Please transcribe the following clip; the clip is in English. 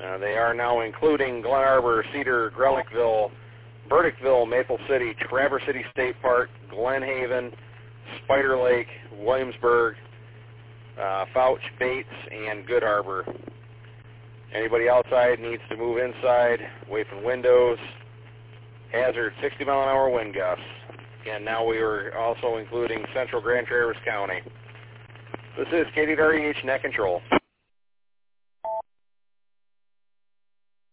They are now including Glen Arbor, Cedar, Grelikville, Burdickville, Maple City, Traverse City State Park, Glen Haven, Spider Lake, Williamsburg, Fouch, Bates, and Good Harbor. Anybody outside needs to move inside, away from windows. Hazard 60-mile-an-hour wind gusts. And now we are also including Central Grand Traverse County. This is KDWH Net Control.